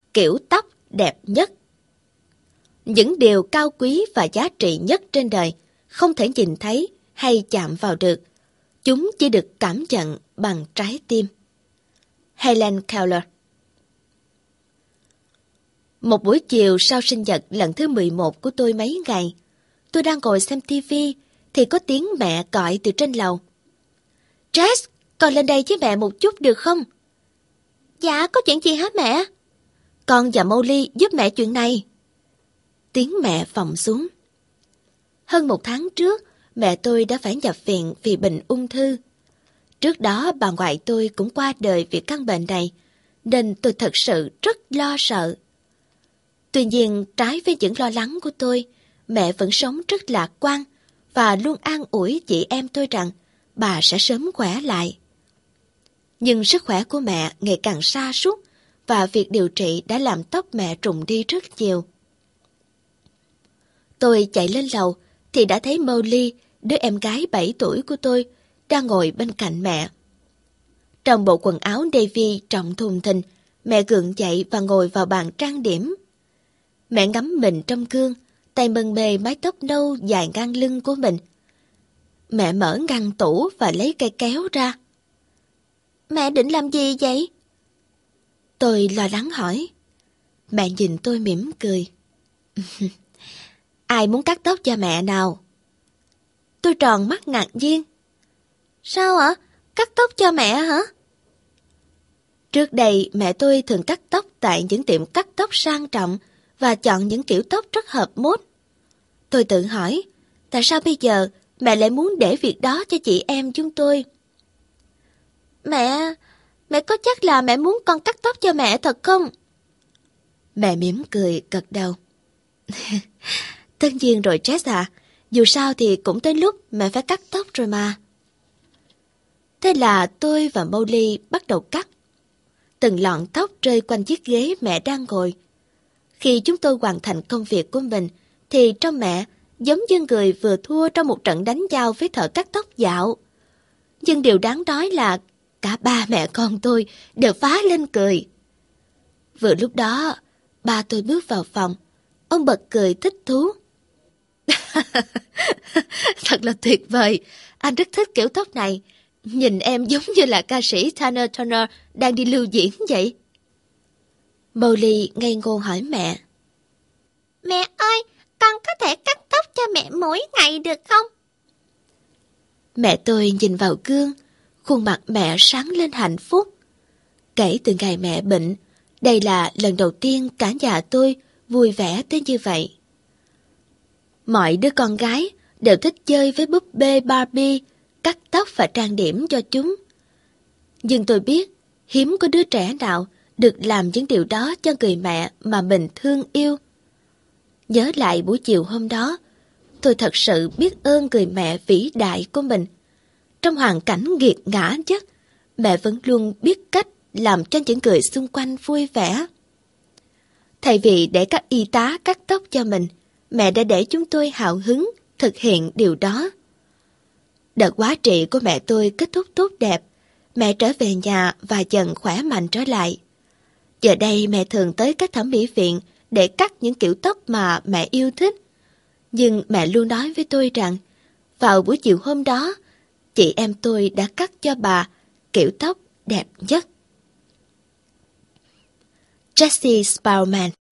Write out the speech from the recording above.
kiểu tóc đẹp nhất. Những điều cao quý và giá trị nhất trên đời không thể nhìn thấy hay chạm vào được. Chúng chỉ được cảm nhận bằng trái tim. Helen Keller. Một buổi chiều sau sinh nhật lần thứ 11 của tôi mấy ngày, tôi đang ngồi xem TV thì có tiếng mẹ gọi từ trên lầu. Jess, con lên đây với mẹ một chút được không? Dạ, có chuyện gì hả mẹ? Con và Molly giúp mẹ chuyện này. Tiếng mẹ vọng xuống. Hơn 1 tháng trước, mẹ tôi đã phải nhập viện vì bệnh ung thư. Trước đó bà ngoại tôi cũng qua đời vì căn bệnh này, nên tôi thật sự rất lo sợ. Tuy nhiên, trái với những lo lắng của tôi, mẹ vẫn sống rất lạc quan và luôn an ủi chị em tôi rằng bà sẽ sớm khỏe lại. Nhưng sức khỏe của mẹ ngày càng sa sút và việc điều trị đã làm tóc mẹ rụng đi rất nhiều. Tôi chạy lên lầu thì đã thấy Molly, đứa em gái 7 tuổi của tôi, đang ngồi bên cạnh mẹ. Trong bộ quần áo navy rộng thùng thình, mẹ gượng dậy và ngồi vào bàn trang điểm. Mẹ ngắm mình trong gương, tay mân mê mái tóc nâu dài ngang lưng của mình. Mẹ mở ngăn tủ và lấy cây kéo ra. Mẹ định làm gì vậy? Tôi lo lắng hỏi. Mẹ nhìn tôi mỉm cười. Ai muốn cắt tóc cho mẹ nào? Tôi tròn mắt ngạc nhiên. Sao ạ? Cắt tóc cho mẹ hả? Trước đây mẹ tôi thường cắt tóc tại những tiệm cắt tóc sang trọng và chọn những kiểu tóc rất hợp mốt. Tôi tự hỏi, tại sao bây giờ mẹ lại muốn để việc đó cho chị em chúng tôi? Mẹ có chắc là mẹ muốn con cắt tóc cho mẹ thật không? Mẹ mỉm cười gật đầu. Tất nhiên rồi Jess à, dù sao thì cũng tới lúc mẹ phải cắt tóc rồi mà. Thế là tôi và Molly bắt đầu cắt. Từng lọn tóc rơi quanh chiếc ghế mẹ đang ngồi. Khi chúng tôi hoàn thành công việc của mình, thì trong mẹ giống như người vừa thua trong một trận đánh nhau với thợ cắt tóc dạo. Nhưng điều đáng nói là cả ba mẹ con tôi đều phá lên cười. Vừa lúc đó, ba tôi bước vào phòng. Ông bật cười thích thú. Thật là tuyệt vời, anh rất thích kiểu tóc này. Nhìn em giống như là ca sĩ Tina Turner đang đi lưu diễn vậy. Molly ngây ngô hỏi mẹ. Mẹ ơi, con có thể cắt tóc cho mẹ mỗi ngày được không? Mẹ tôi nhìn vào gương, khuôn mặt mẹ sáng lên hạnh phúc. Kể từ ngày mẹ bệnh, đây là lần đầu tiên cả nhà tôi vui vẻ tới như vậy. Mọi đứa con gái đều thích chơi với búp bê Barbie, cắt tóc và trang điểm cho chúng. Nhưng tôi biết, hiếm có đứa trẻ nào được làm những điều đó cho người mẹ mà mình thương yêu. Nhớ lại buổi chiều hôm đó, tôi thật sự biết ơn người mẹ vĩ đại của mình. Trong hoàn cảnh nghiệt ngã nhất, mẹ vẫn luôn biết cách làm cho những người xung quanh vui vẻ. Thay vì để các y tá cắt tóc cho mình, mẹ đã để chúng tôi hào hứng thực hiện điều đó. Đợt hóa trị của mẹ tôi kết thúc tốt đẹp, mẹ trở về nhà và dần khỏe mạnh trở lại. Giờ đây mẹ thường tới các thẩm mỹ viện để cắt những kiểu tóc mà mẹ yêu thích. Nhưng mẹ luôn nói với tôi rằng, vào buổi chiều hôm đó, chị em tôi đã cắt cho bà kiểu tóc đẹp nhất. Jesse Spaulding.